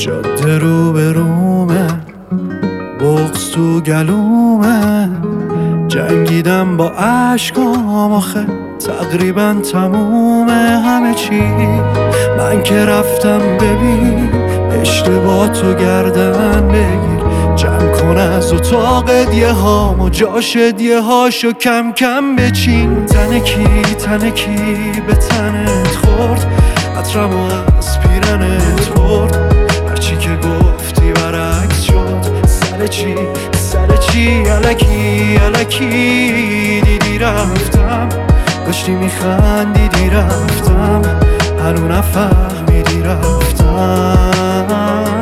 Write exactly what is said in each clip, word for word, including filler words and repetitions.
جاده رو به رومه، بغض تو گلومه، جنگیدم با عشقام آخه تقریبا تمومه همه چی. من که رفتم ببین اشتباه تو گردن بگیر، جمع کن از اتاق دیه هام و جاش دیه هاشو کم کم بچین. تنه کی تنه کی به تنت خورد، عطرم و از پیرنت برد، هرچی که گفتی برعکس شد. سر چی سر چی الکی الکی دیدی رفتم، داشتی میخندیدی رفتم، هنو نفهمیدی رفتم.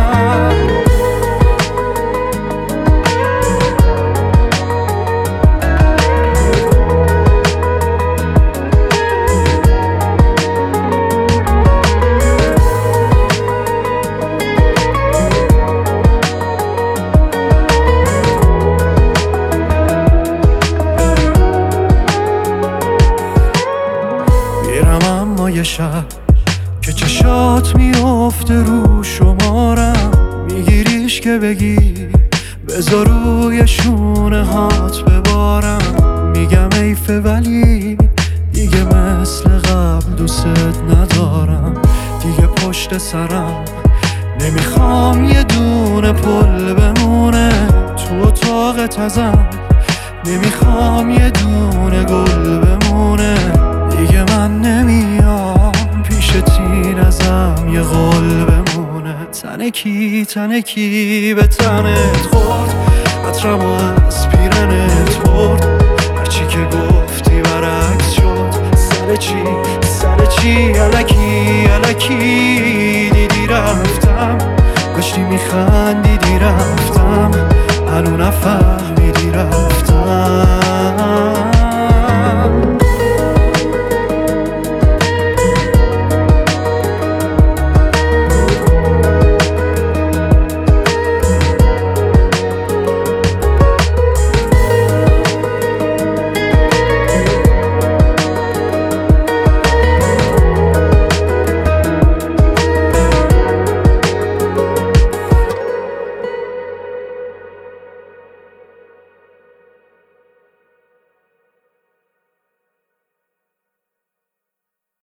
یه شب که چشات میافته رو شمارم، میگیریش که بگی بذار روی شونه هات ببارم. میگم ایفه ولی دیگه مثل قبل دوست ندارم، دیگه پشت سرم نمیخوام یه دونه پل بمونه تو اتاقت ازم، نمیخوام یه دونه گل بمونه دیگه. من نمیام پیش تین ازم یه قول بمونه. تنه کی تنه کی به تنت خورد، عطرم و از پیرنت برد، هرچی که گفتی برعکس شد. سر چی سر چی الکی الکی دیدی رفتم، داشتی میخندیدی رفتم، هنو نفهمیدی رفتم.